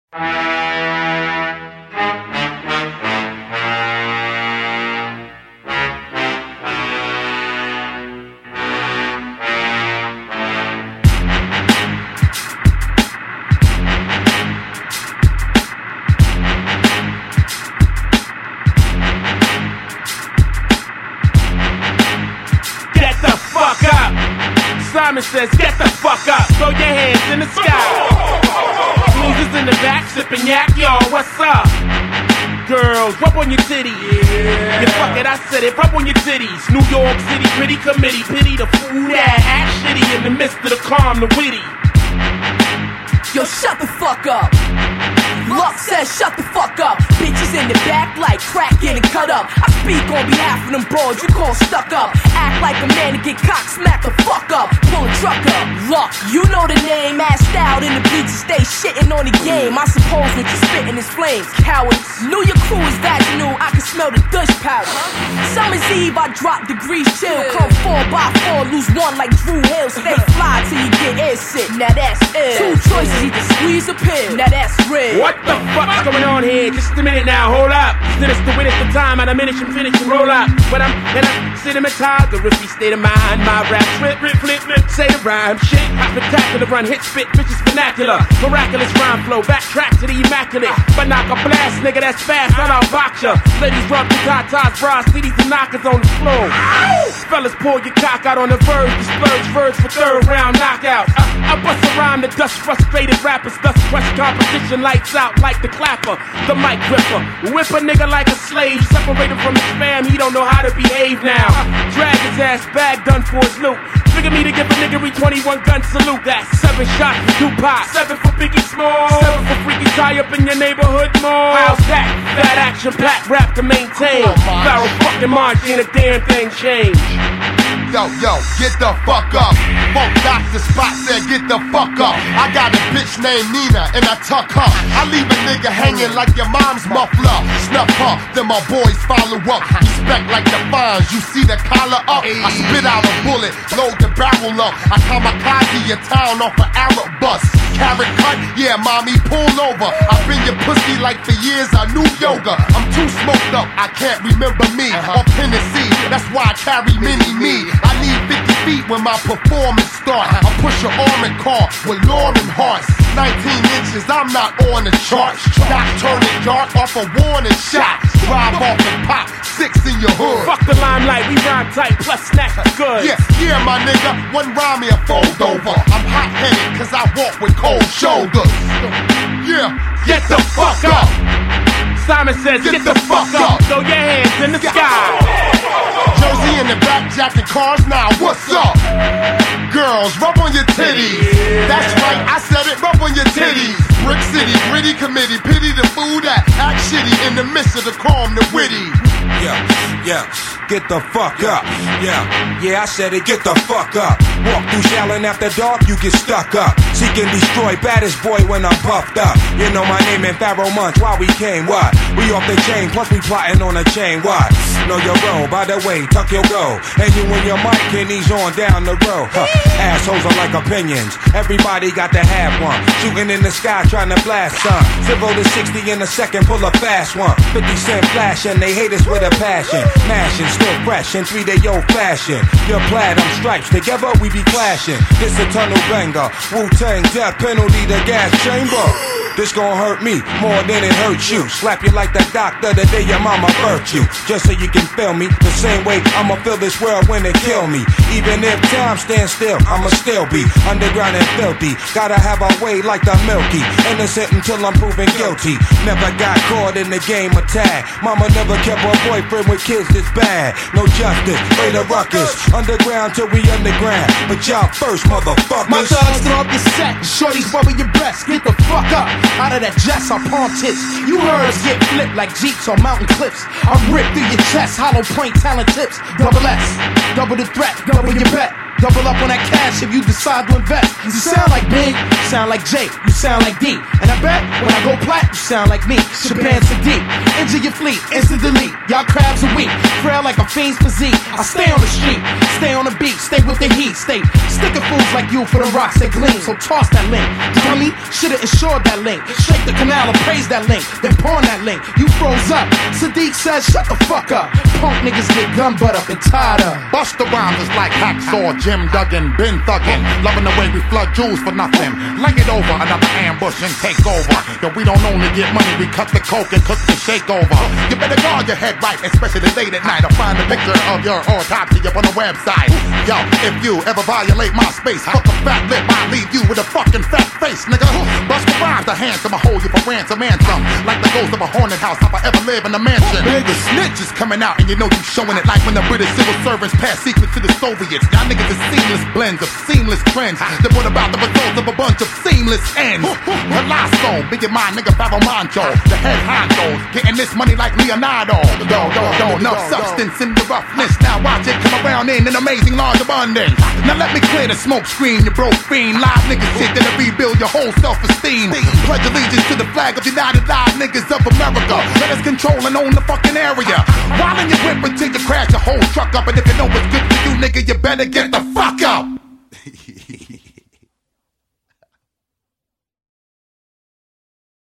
Simon says, get the fuck up, throw your hands in the sky. Losers in the back, sipping yak, y'all, what's up? Girls, rub on your titties. Yeah, fuck it, I said it, rub on your titties. New York City, pretty committee, pity the fool that act shitty in the midst of the calm, the witty. Yo, shut the fuck up. Luck says shut the fuck up. Bitches in the back like crack getting cut up. I speak on behalf of them broads you call stuck up. Act like a man to get cock smack the fuck up. Pull a truck up. Luck, you know the name. Assed out in the bleachers, stay shitting on the game. I suppose what you spitting is flames. Cowards, knew your crew is vaginal. I can smell the Dutch powder. Summer's Eve, I drop degrees chill. Come 4x4, lose one like Drew Hill. Stay fly till you get air sick. Now that's ill. Two choices, either squeeze or pill. Now that's real. What the fuck's going on here? Just a minute now, hold up. Sinister the witness the time, and I finish and roll up. When I'm in a cinematography state of mind, my rap flip, say the rhyme, shit, spectacular run, hit spit, bitches vernacular, miraculous rhyme flow, backtrack to the immaculate, but knock a blast, nigga, that's fast, I'll outbox ya. Ladies rub the tatas, bras, cities and knockers on the floor. Fellas, pull your cock out on the verge, the splurge verge for third round knockout. I bust a rhyme to dust frustrated rappers, thus crush competition, lights out like the clapper, the mic gripper. Whip a nigga like a slave, separated from his fam, he don't know how to behave now. Drag his ass back, done for his loot. Figure me to give a nigga 21 gun salute. That's 7 shots for Tupac, 7 for Biggie Small, 7 for Freaky Tie up in your neighborhood mall. How's that? That action packed rap to maintain. Pharaoh fucking March, ain't a damn thing changed. Yo, get the fuck up. Funk Dr. Spot said get the fuck up. I got a bitch named Nina and I tuck her. I leave a nigga hanging like your mom's muffler. Snuff her, then my boys follow up. Respect like the fines, you see the collar up. I spit out a bullet, load the barrel up. I kamikaze your town off an Arab bus. Carrot cut, yeah mommy pull over. I've been your pussy like for years, I knew yoga. I'm too smoked up, I can't remember me. Or Tennessee, that's why I carry mini me. I need 50 feet when my performance start. I push an armored car with Lauren hearts. 19 inches, I'm not on the charts. Not turning dark off a warning shot. Drive off and pop 6 in your hood. Fuck the limelight, we rhyme tight, plus snatch the good. Yeah, my nigga, one rhyme me a fold over. I'm hot-headed cause I walk with cold shoulders. Yeah, get the fuck up. Simon says get the fuck up. Throw your hands in the sky. Jersey in the back jacket cars now, what's up? Girls, rub on your titties. That's right, I said it, rub on your titties. Brick City, gritty committee, pity the fool that act shitty in the midst of the calm, the witty. Yeah, get the fuck up. Yeah, I said it, get the fuck up. Walk through Shallon after dark, you get stuck up. Seek and destroy, baddest boy when I'm puffed up. You know my name and Pharaoh Munch, why we came, what? We off the chain, plus we plotting on a chain, what? Know your role, by the way, tuck your go. And you and your mic and he's on down the road. Assholes are like opinions, everybody got to have one. Shooting in the sky, trying to blast some. 0 to 60 in a second, pull a fast one. 50 cent flash and they hate us with a passion. Mashing, still fresh in 3-day-old fashion. Your platinum stripes, together we be clashing. This a tunnel banger, Wu-Tang death penalty, the gas chamber. This gon' hurt me more than it hurts you. Slap you like the doctor the day your mama birthed you. Just so you can feel me the same way I'ma feel this world when it kill me. Even if time stands still, I'ma still be underground and filthy. Gotta have a way like the Milky. Innocent until I'm proven guilty. Never got caught in the game of tag. Mama never kept her boyfriend with kids this bad. No justice, way the ruckus. Underground till we underground. But y'all first, motherfuckers. My thugs throw up your set. Shorties bubble your breasts. Get the fuck up. Out of that jets, I palm tits. You heard us get flipped like Jeeps on mountain cliffs. I rip through your chest, hollow point talent tips. Double S, double the threat, double your bet. Double up on that cash if you decide to invest. You sound like Big, you sound like Jake, you sound like D. And I bet when I go plat, you sound like me. Japan Sadiq, injure your fleet, instant delete. Y'all crabs are weak, frail like a fiend's physique. I stay on the street, stay on the beat, stay with the heat, stay sticking fools like you for the rocks that gleam. So toss that link, dummy, should've insured that link. Shake the canal and praise that link, then pawn that link. You froze up, Sadiq says shut the fuck up. Punk niggas get gun butt up and tied up. Busta Rhymes is like Hacksaw, Jim Duggan, Ben Thuggin'. Loving the way we flood jewels for nothing. Lay it over, another ambush and take over. Yo, we don't only get money, we cut the coke and cook the shake over. You better guard your head right, especially late at night. I'll find a picture of your autopsy up on the website. Yo, if you ever violate my space, fuck a fat lip, I'll leave you with a fucking fat face, nigga. Busta Rhymes, the handsome, I hold you for ransom anthem. Like the ghost of a haunted house, if I ever live in a mansion. The snitch is coming out and you know you showing it like when the British civil servants pass secrets to the Soviets. Y'all niggas are seamless blends of seamless trends that brought about the results of a bunch of seamless ends. Colosso, big in my nigga Barrow Mancho, the head honchos, getting this money like Leonardo. Enough substance in the roughness. Now watch it come around in an amazing large abundance. Now let me clear the smoke screen, you broke fiend. Live niggas shit that'll rebuild your whole self-esteem. Pledge allegiance to the flag of United Live Niggas of America. Let us control and own the fucking area. While in your whip until you crash your whole truck up. And if you know what's good for you, nigga, you better get the fuck up.